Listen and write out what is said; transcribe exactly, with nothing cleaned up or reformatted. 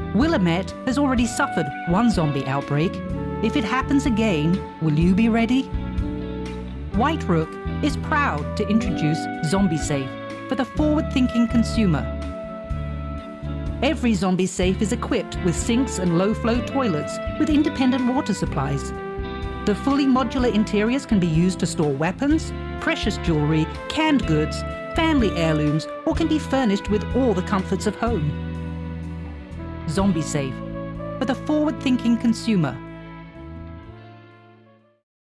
Willamette has already suffered one zombie outbreak. If it happens again, will you be ready? White Rook is proud to introduce ZombieSafe for the forward-thinking consumer. Every ZombieSafe is equipped with sinks and low-flow toilets with independent water supplies. The fully modular interiors can be used to store weapons, precious jewelry, canned goods, family heirlooms, or can be furnished with all the comforts of home. ZombieSafe for the forward-thinking consumer.